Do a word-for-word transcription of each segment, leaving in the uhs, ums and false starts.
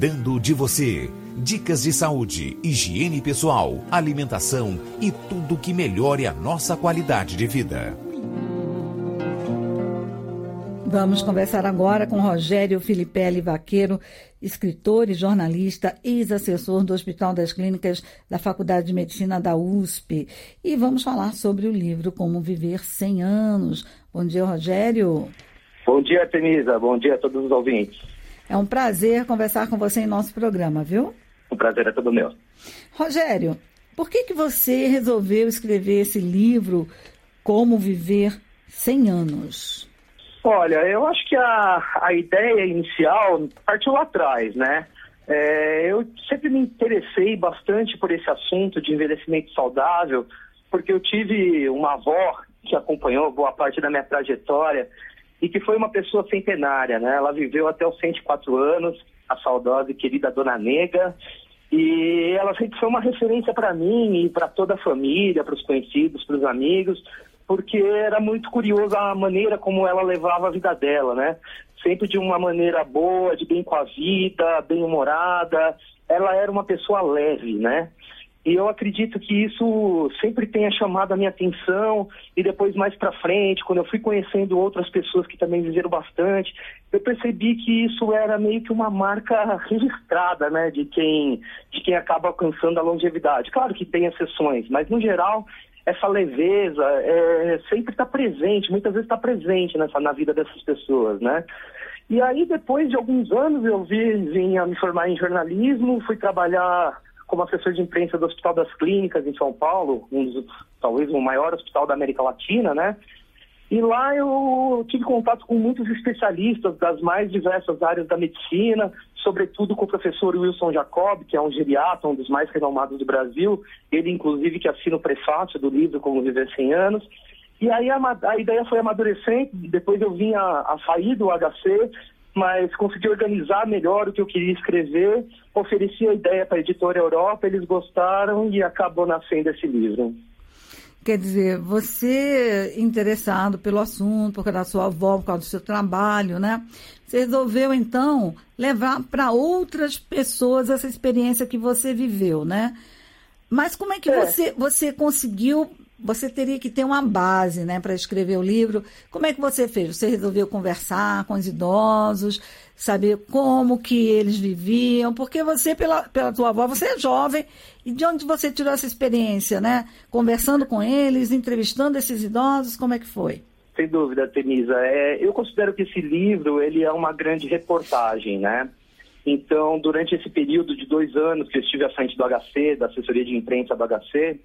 Cuidando de você. Dicas de saúde, higiene pessoal, alimentação e tudo que melhore a nossa qualidade de vida. Vamos conversar agora com Rogério Filipelli Vaqueiro, escritor e jornalista, ex-assessor do Hospital das Clínicas da Faculdade de Medicina da U S P. E vamos falar sobre o livro Como Viver cem anos. Bom dia, Rogério. Bom dia, Temisa. Bom dia a todos os ouvintes. É um prazer conversar com você em nosso programa, viu? O prazer é todo meu. Rogério, por que que você resolveu escrever esse livro Como Viver cem anos? Olha, eu acho que a, a ideia inicial partiu lá atrás, né? É, eu sempre me interessei bastante por esse assunto de envelhecimento saudável, porque eu tive uma avó que acompanhou boa parte da minha trajetória e que foi uma pessoa centenária, né? Ela viveu até os cento e quatro anos, a saudosa e querida Dona Nega, e ela sempre foi uma referência para mim e para toda a família, para os conhecidos, para os amigos, porque era muito curiosa a maneira como ela levava a vida dela, né? Sempre de uma maneira boa, de bem com a vida, bem-humorada. Ela era uma pessoa leve, né? E eu acredito que isso sempre tenha chamado a minha atenção, e depois mais para frente, quando eu fui conhecendo outras pessoas que também viveram bastante, eu percebi que isso era meio que uma marca registrada, né, de quem, de quem acaba alcançando a longevidade. Claro que tem exceções, mas no geral essa leveza é, sempre está presente, muitas vezes está presente nessa, na vida dessas pessoas, né? E aí, depois de alguns anos, eu vi, vim a me formar em jornalismo, fui trabalhar como assessor de imprensa do Hospital das Clínicas em São Paulo, um dos, talvez o maior hospital da América Latina, né? E lá eu tive contato com muitos especialistas das mais diversas áreas da medicina, sobretudo com o professor Wilson Jacob, que é um geriatra, um dos mais renomados do Brasil, ele inclusive que assina o prefácio do livro Como Viver cem anos. E aí a, a ideia foi amadurecendo, depois eu vim a, a sair do H C, mas consegui organizar melhor o que eu queria escrever, ofereci a ideia para a Editora Europa, eles gostaram e acabou nascendo esse livro. Quer dizer, você interessado pelo assunto, por causa da sua avó, por causa do seu trabalho, né? Você resolveu, então, levar para outras pessoas essa experiência que você viveu, né? Mas como é que é. Você, você conseguiu... Você teria que ter uma base, né, para escrever o livro. Como é que você fez? Você resolveu conversar com os idosos, saber como que eles viviam? Porque você, pela, pela tua avó, você é jovem. E de onde você tirou essa experiência, né? Conversando com eles, entrevistando esses idosos, como é que foi? Sem dúvida, Temisa. É, eu considero que esse livro, ele é uma grande reportagem, né? Então, durante esse período de dois anos que eu estive à frente do H C, da assessoria de imprensa do H C,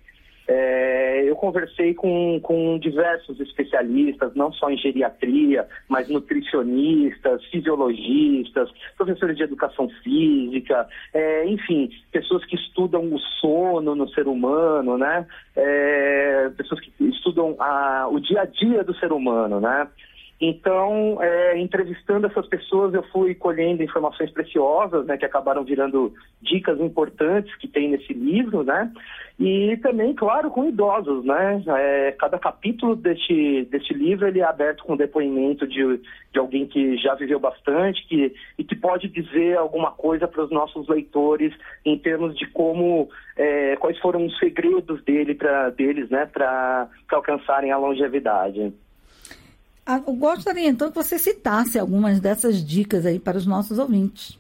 É, eu conversei com, com diversos especialistas, não só em geriatria, mas nutricionistas, fisiologistas, professores de educação física, é, enfim, pessoas que estudam o sono no ser humano, né? É, pessoas que estudam a, o dia a dia do ser humano, né? Então, é, entrevistando essas pessoas, eu fui colhendo informações preciosas, né, que acabaram virando dicas importantes que tem nesse livro, né? E também, claro, com idosos, né? É, cada capítulo deste, deste livro ele é aberto com depoimento de, de alguém que já viveu bastante que, e que pode dizer alguma coisa para os nossos leitores em termos de como, é, quais foram os segredos dele pra, deles, né, para alcançarem a longevidade. Eu gostaria, então, que você citasse algumas dessas dicas aí para os nossos ouvintes.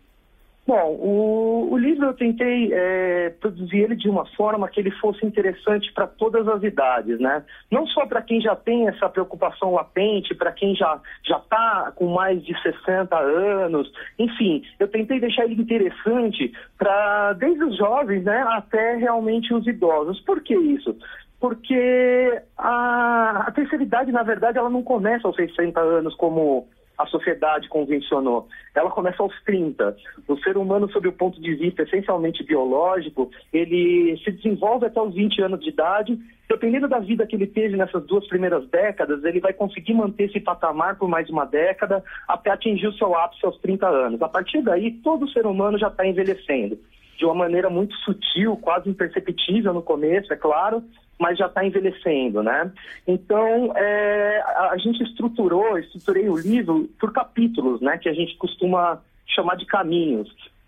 Bom, o, o livro eu tentei é, produzir ele de uma forma que ele fosse interessante para todas as idades, né? Não só para quem já tem essa preocupação latente, para quem já já está com mais de sessenta anos, enfim, eu tentei deixar ele interessante para desde os jovens, né, até realmente os idosos. Por que isso? Porque a, a terceira idade, na verdade, ela não começa aos sessenta anos como a sociedade convencionou. Ela começa aos trinta. O ser humano, sob o ponto de vista essencialmente biológico, ele se desenvolve até os vinte anos de idade. Dependendo da vida que ele teve nessas duas primeiras décadas, ele vai conseguir manter esse patamar por mais uma década até atingir o seu ápice aos trinta anos. A partir daí, todo ser humano já está envelhecendo. De uma maneira muito sutil, quase imperceptível no começo, é claro, mas já está envelhecendo, né? Então, é, a, a gente estruturou, estruturei o livro por capítulos, né? Que a gente costuma chamar de caminhos.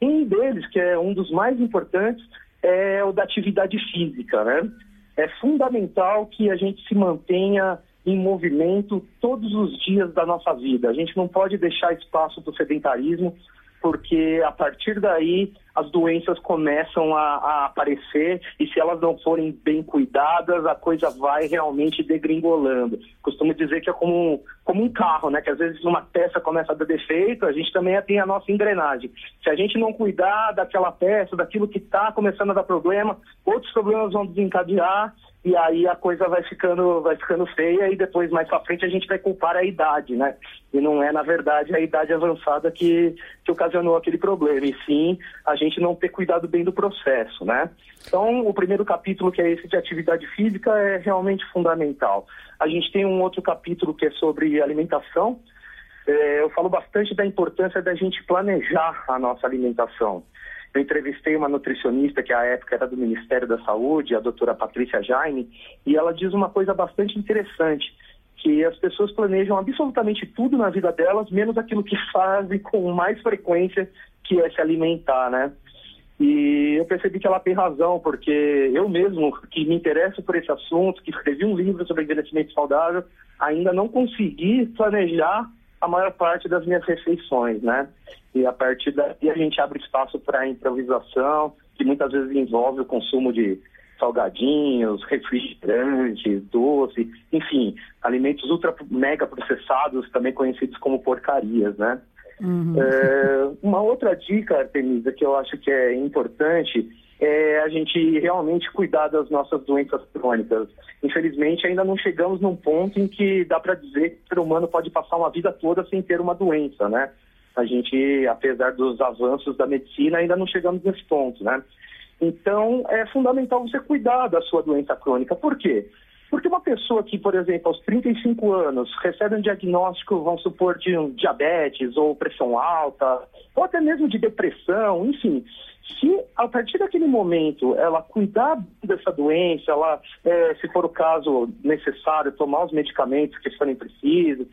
Um deles, que é um dos mais importantes, é o da atividade física, né? É fundamental que a gente se mantenha em movimento todos os dias da nossa vida. A gente não pode deixar espaço para o sedentarismo, porque a partir daí as doenças começam a, a aparecer e se elas não forem bem cuidadas, a coisa vai realmente degringolando. Costumo dizer que é como, como um carro, né? Que às vezes uma peça começa a dar defeito, a gente também tem a nossa engrenagem. Se a gente não cuidar daquela peça, daquilo que está começando a dar problema, outros problemas vão desencadear e aí a coisa vai ficando, vai ficando feia e depois, mais pra frente, a gente vai culpar a idade, né? E não é, na verdade, a idade avançada que, que ocasionou aquele problema, e sim a gente não ter cuidado bem do processo, né? Então, o primeiro capítulo, que é esse de atividade física, é realmente fundamental. A gente tem um outro capítulo que é sobre alimentação. É, eu falo bastante da importância da gente planejar a nossa alimentação. Eu entrevistei uma nutricionista que à época era do Ministério da Saúde, a doutora Patrícia Jaime, e ela diz uma coisa bastante interessante, que as pessoas planejam absolutamente tudo na vida delas, menos aquilo que fazem com mais frequência, que é se alimentar, né? E eu percebi que ela tem razão, porque eu mesmo, que me interesso por esse assunto, que escrevi um livro sobre envelhecimento saudável, ainda não consegui planejar a maior parte das minhas refeições, né? E a partir daí a gente abre espaço para improvisação, que muitas vezes envolve o consumo de salgadinhos, refrigerantes, doce, enfim, alimentos ultra mega processados, também conhecidos como porcarias, né? Uhum. É, uma outra dica, Artemisa, que eu acho que é importante, é a gente realmente cuidar das nossas doenças crônicas. Infelizmente, ainda não chegamos num ponto em que dá para dizer que o ser humano pode passar uma vida toda sem ter uma doença, né? A gente, apesar dos avanços da medicina, ainda não chegamos nesse ponto, né? Então, é fundamental você cuidar da sua doença crônica. Por quê? Porque uma pessoa que, por exemplo, aos trinta e cinco anos, recebe um diagnóstico, vamos supor, de um diabetes ou pressão alta, ou até mesmo de depressão, enfim, se a partir daquele momento ela cuidar dessa doença, ela, é, se for o caso necessário, tomar os medicamentos que forem precisos,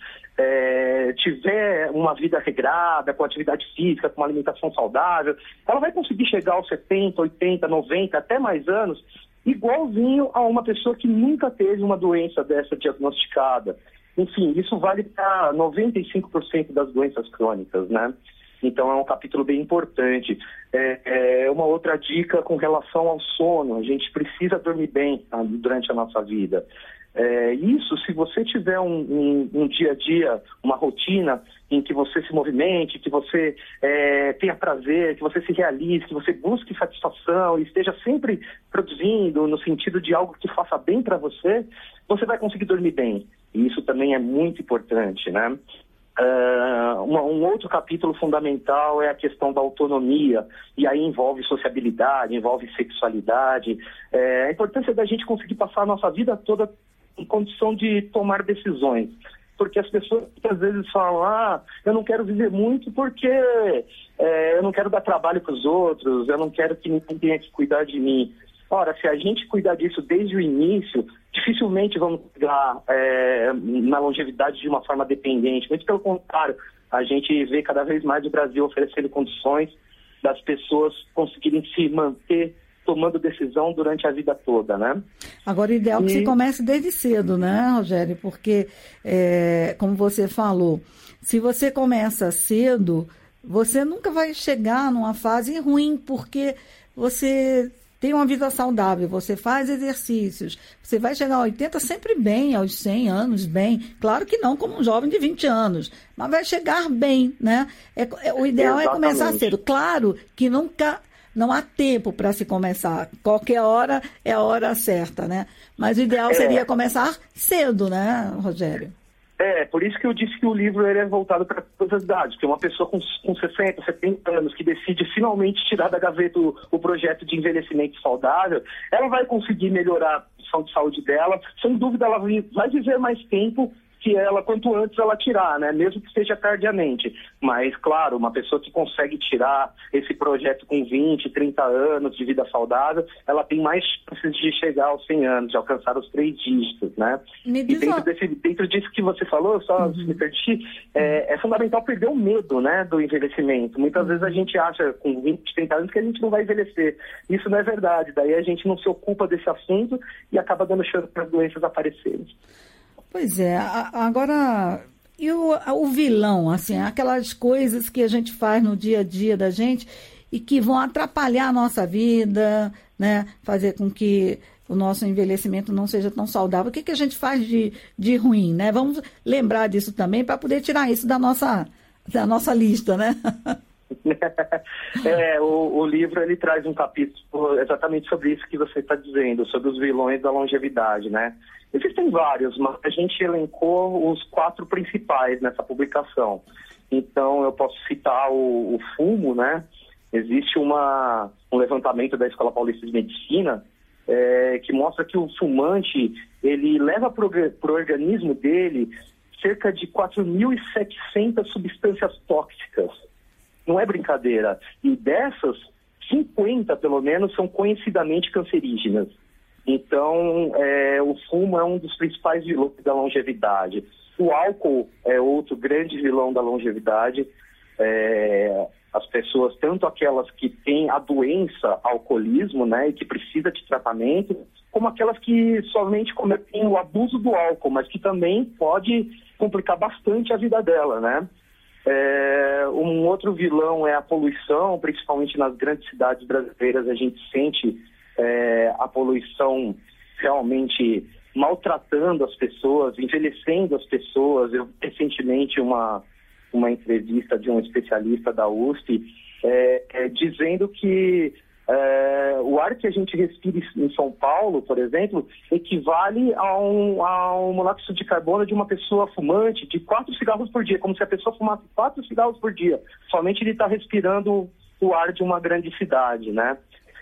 é, tiver uma vida regrada, com atividade física, com uma alimentação saudável, ela vai conseguir chegar aos setenta, oitenta, noventa, até mais anos, igualzinho a uma pessoa que nunca teve uma doença dessa diagnosticada. Enfim, isso vale para noventa e cinco por cento das doenças crônicas, né? Então é um capítulo bem importante. É, é uma outra dica com relação ao sono. A gente precisa dormir bem, tá, durante a nossa vida. É, isso, se você tiver um, um, um dia a dia, uma rotina em que você se movimente, que você é, tenha prazer, que você se realize, que você busque satisfação e esteja sempre produzindo no sentido de algo que faça bem para você, você vai conseguir dormir bem. E isso também é muito importante, né? Uh, uma, um outro capítulo fundamental é a questão da autonomia, e aí envolve sociabilidade, envolve sexualidade, é, a importância da gente conseguir passar a nossa vida toda em condição de tomar decisões, porque as pessoas às vezes falam, ah, eu não quero viver muito porque é, eu não quero dar trabalho para os outros, eu não quero que ninguém tenha que cuidar de mim. Ora, se a gente cuidar disso desde o início, dificilmente vamos chegar é, na longevidade de uma forma dependente. Muito pelo contrário, a gente vê cada vez mais o Brasil oferecendo condições das pessoas conseguirem se manter tomando decisão durante a vida toda, né? Agora, o ideal é que e... você comece desde cedo, né, Rogério? Porque, é, como você falou, se você começa cedo, você nunca vai chegar numa fase ruim, porque você tem uma vida saudável, você faz exercícios, você vai chegar a oitenta sempre bem, aos cem anos bem. Claro que não como um jovem de vinte anos, mas vai chegar bem, né? É, é, o ideal Exatamente. É começar cedo. Claro que nunca, não há tempo para se começar. Qualquer hora é a hora certa, né? Mas o ideal é. seria começar cedo, né, Rogério? É, por isso que eu disse que o livro ele é voltado para todas as idades, porque uma pessoa com, com sessenta, setenta anos que decide finalmente tirar da gaveta o, o projeto de envelhecimento saudável, ela vai conseguir melhorar a condição de saúde dela, sem dúvida ela vai viver mais tempo que ela, quanto antes ela tirar, né? Mesmo que seja tardiamente. Mas, claro, uma pessoa que consegue tirar esse projeto com vinte, trinta anos de vida saudável, ela tem mais chances de chegar aos cem anos, de alcançar os três dígitos, né? Me e diz dentro, uma... desse, dentro disso que você falou, só uhum. me permitir, é, é fundamental perder o medo, né, do envelhecimento. Muitas uhum. vezes a gente acha, com vinte, trinta anos, que a gente não vai envelhecer. Isso não é verdade. Daí a gente não se ocupa desse assunto e acaba dando chance para as doenças aparecerem. Pois é. Agora, e o, o vilão, assim, aquelas coisas que a gente faz no dia a dia da gente e que vão atrapalhar a nossa vida, né, fazer com que o nosso envelhecimento não seja tão saudável. O que, que a gente faz de, de ruim, né? Vamos lembrar disso também para poder tirar isso da nossa, da nossa lista, né? É, o, o livro ele traz um capítulo exatamente sobre isso que você está dizendo, sobre os vilões da longevidade, né? Existem vários, mas a gente elencou os quatro principais nessa publicação. Então eu posso citar o, o fumo, né? Existe uma, um levantamento da Escola Paulista de Medicina é, que mostra que o fumante ele leva para o organismo dele cerca de quatro mil e setecentas substâncias tóxicas. Não é brincadeira. E dessas, cinquenta pelo menos são conhecidamente cancerígenas. Então, é, o fumo é um dos principais vilões da longevidade. O álcool é outro grande vilão da longevidade. É, as pessoas, tanto aquelas que têm a doença alcoolismo, né, e que precisa de tratamento, como aquelas que somente cometem o abuso do álcool, mas que também pode complicar bastante a vida dela, né? É, um outro vilão é a poluição, principalmente nas grandes cidades brasileiras a gente sente é, a poluição realmente maltratando as pessoas, envelhecendo as pessoas. Eu recentemente uma, uma entrevista de um especialista da U S P é, é, dizendo que É, o ar que a gente respira em São Paulo, por exemplo, equivale a um, a um monóxido de carbono de uma pessoa fumante de quatro cigarros por dia, como se a pessoa fumasse quatro cigarros por dia. Somente ele está respirando o ar de uma grande cidade, né?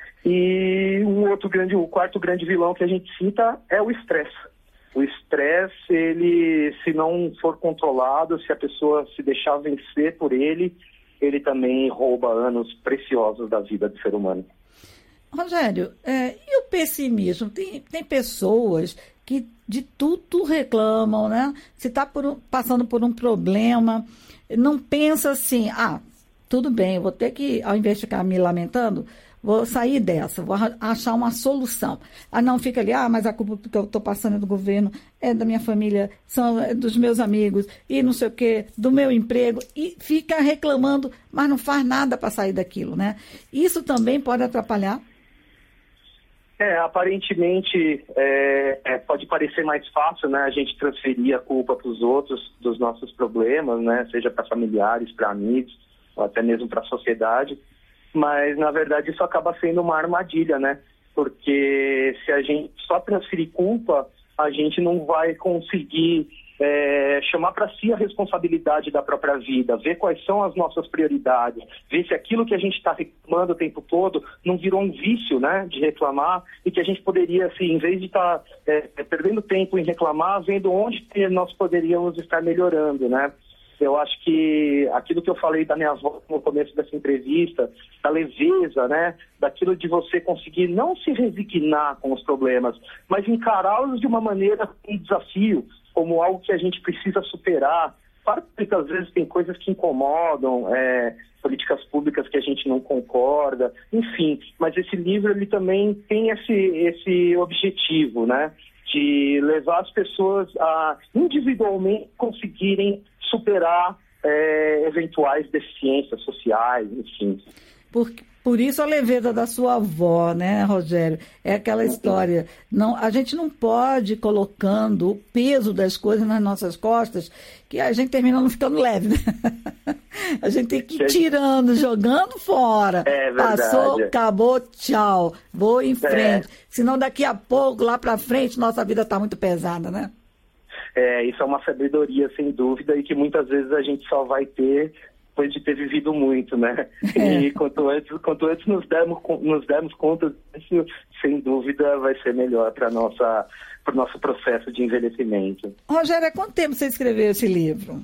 E um outro grande, o quarto grande vilão que a gente cita é o estresse. O estresse, ele, se não for controlado, se a pessoa se deixar vencer por ele, ele também rouba anos preciosos da vida do ser humano. Rogério, é, e o pessimismo? Tem, tem pessoas que de tudo reclamam, né? Se está passando por um problema, não pensa assim, ah, tudo bem, eu vou ter que, ao invés de ficar me lamentando, vou sair dessa, vou achar uma solução. Ah, não, fica ali, ah, mas a culpa que eu estou passando é do governo, é da minha família, são é dos meus amigos, e não sei o quê, do meu emprego, e fica reclamando, mas não faz nada para sair daquilo, né? Isso também pode atrapalhar? É, aparentemente é, é, pode parecer mais fácil, né, a gente transferir a culpa para os outros dos nossos problemas, né, seja para familiares, para amigos, ou até mesmo para a sociedade. Mas, na verdade, isso acaba sendo uma armadilha, né? Porque se a gente só transferir culpa, a gente não vai conseguir é, chamar para si a responsabilidade da própria vida, ver quais são as nossas prioridades, ver se aquilo que a gente está reclamando o tempo todo não virou um vício, né? De reclamar, e que a gente poderia, assim, em vez de estar tá, é, perdendo tempo em reclamar, vendo onde nós poderíamos estar melhorando, né? Eu acho que aquilo que eu falei da minha avó no começo dessa entrevista, da leveza, né? Daquilo de você conseguir não se resignar com os problemas, mas encará-los de uma maneira, um desafio, como algo que a gente precisa superar. Claro que muitas vezes tem coisas que incomodam, é, políticas públicas que a gente não concorda, enfim. Mas esse livro ele também tem esse, esse objetivo, né? De levar as pessoas a individualmente conseguirem superar é, eventuais deficiências sociais, enfim. Por, por isso a leveza da sua avó, né, Rogério? É aquela história. Não, a gente não pode ir colocando o peso das coisas nas nossas costas, que a gente termina não ficando leve, né? A gente tem que ir tirando, jogando fora. É verdade. Passou, acabou, tchau. Vou em frente. É. Senão daqui a pouco, lá para frente, nossa vida está muito pesada, né? É, isso é uma sabedoria, sem dúvida, e que muitas vezes a gente só vai ter depois de ter vivido muito, né? É. E quanto antes, quanto antes nos dermos, nos dermos conta disso, sem dúvida vai ser melhor para nossa para o nosso processo de envelhecimento. Rogério, há quanto tempo você escreveu esse livro?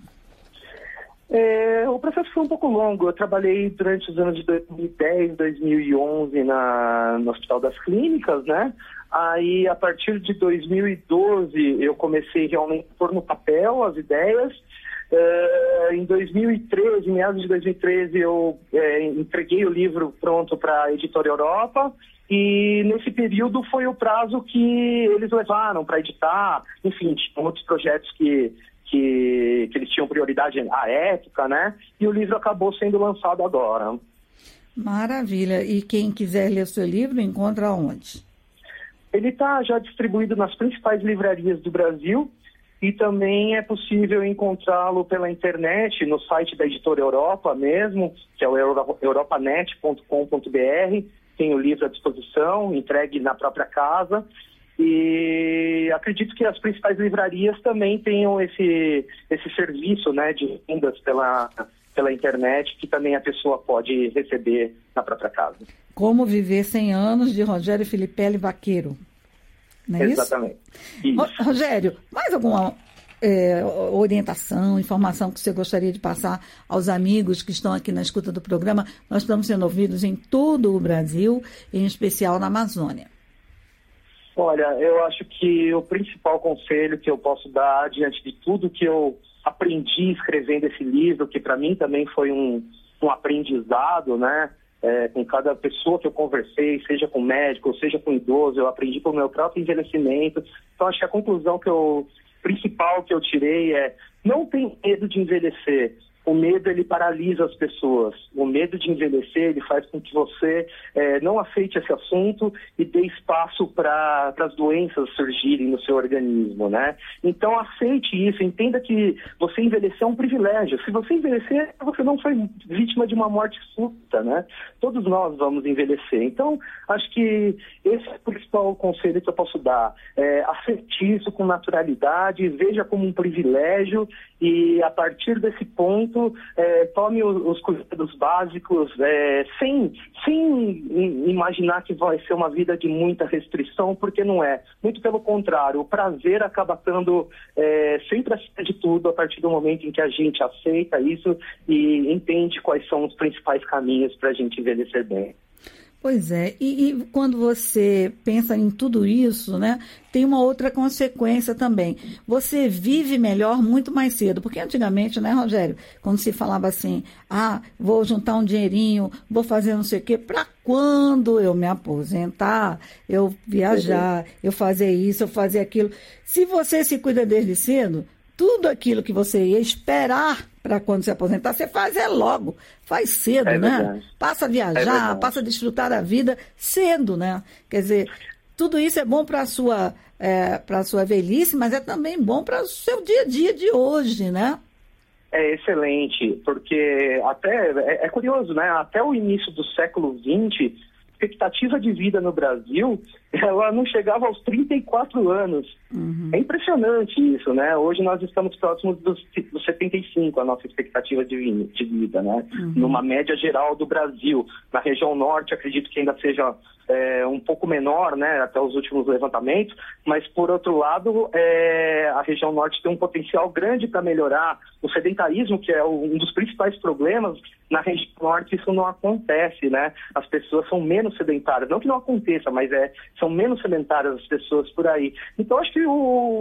É, o processo foi um pouco longo. Eu trabalhei durante os anos de dois mil e dez, dois mil e onze na, no Hospital das Clínicas, né? Aí, a partir de dois mil e doze, eu comecei realmente a pôr no papel as ideias. É, em dois mil e treze, meados de dois mil e treze, eu é, entreguei o livro pronto para a Editora Europa. E nesse período foi o prazo que eles levaram para editar. Enfim, tinham outros projetos que... Que, que eles tinham prioridade à época, né? E o livro acabou sendo lançado agora. Maravilha. E quem quiser ler o seu livro, encontra onde? Ele está já distribuído nas principais livrarias do Brasil e também é possível encontrá-lo pela internet, no site da Editora Europa mesmo, que é o europanet ponto com ponto b r. Tem o livro à disposição, entregue na própria casa. E acredito que as principais livrarias também tenham esse, esse serviço, né, de vendas pela, pela internet, que também a pessoa pode receber na própria casa. Como Viver cem anos, de Rogério Filipelli Vaqueiro. Não é Exatamente. Isso? Isso. Rogério, mais alguma é, orientação, informação que você gostaria de passar aos amigos que estão aqui na escuta do programa? Nós estamos sendo ouvidos em todo o Brasil, em especial na Amazônia. Olha, eu acho que o principal conselho que eu posso dar diante de tudo que eu aprendi escrevendo esse livro, que para mim também foi um, um aprendizado, né? É, com cada pessoa que eu conversei, seja com médico, seja com idoso, eu aprendi com o meu próprio envelhecimento. Então, acho que a conclusão que eu, principal que eu tirei é: não tem medo de envelhecer. O medo, ele paralisa as pessoas. O medo de envelhecer, ele faz com que você é, não aceite esse assunto e dê espaço para as doenças surgirem no seu organismo, né? Então, aceite isso. Entenda que você envelhecer é um privilégio. Se você envelhecer, você não foi vítima de uma morte súbita, né? Todos nós vamos envelhecer. Então, acho que esse é o principal conselho que eu posso dar. É, aceite isso com naturalidade, veja como um privilégio e, a partir desse ponto, É, tome os, os cuidados básicos é, sem, sem imaginar que vai ser uma vida de muita restrição, porque não é. Muito pelo contrário, o prazer acaba estando é, sempre acima de tudo a partir do momento em que a gente aceita isso e entende quais são os principais caminhos para a gente envelhecer bem. Pois é, e, e quando você pensa em tudo isso, né, tem uma outra consequência também. Você vive melhor muito mais cedo, porque antigamente, né, Rogério, quando se falava assim, ah, vou juntar um dinheirinho, vou fazer não sei o quê, para quando eu me aposentar, eu viajar, eu fazer isso, eu fazer aquilo. Se você se cuida desde cedo, tudo aquilo que você ia esperar para quando se aposentar, você faz é logo, faz cedo, é né? Verdade. Passa a viajar, é passa a desfrutar da vida cedo, né? Quer dizer, tudo isso é bom para a sua, é, para a sua velhice, mas é também bom para o seu dia a dia de hoje, né? É excelente, porque até, é, é curioso, né? Até o início do século vinte, a expectativa de vida no Brasil, ela não chegava aos trinta e quatro anos. Uhum. É impressionante isso, né? Hoje nós estamos próximos dos, dos setenta e cinco, a nossa expectativa de, de vida, né? Uhum. Numa média geral do Brasil. Na região norte, acredito que ainda seja é, um pouco menor, né? Até os últimos levantamentos. Mas, por outro lado, é, a região norte tem um potencial grande para melhorar. O sedentarismo, que é um dos principais problemas, na região norte isso não acontece, né? As pessoas são menos sedentárias. Não que não aconteça, mas é, são menos sedentárias as pessoas por aí. Então, acho que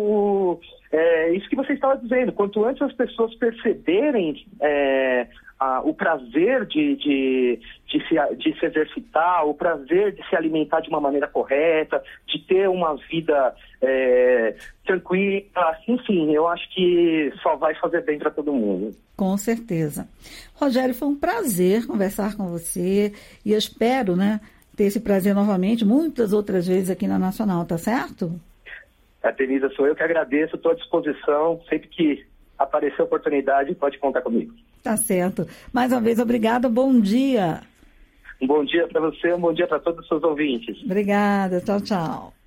o, é, isso que você estava dizendo, quanto antes as pessoas perceberem é, a, o prazer de, de, de, se, de se exercitar, o prazer de se alimentar de uma maneira correta, de ter uma vida é, tranquila, enfim, eu acho que só vai fazer bem para todo mundo. Com certeza. Rogério, foi um prazer conversar com você e eu espero, né, ter esse prazer novamente, muitas outras vezes aqui na Nacional, tá certo? A Denisa, sou eu que agradeço, estou à disposição, sempre que aparecer a oportunidade, pode contar comigo. Tá certo. Mais uma vez, obrigada, bom dia. Um bom dia para você, um bom dia para todos os seus ouvintes. Obrigada, tchau, tchau.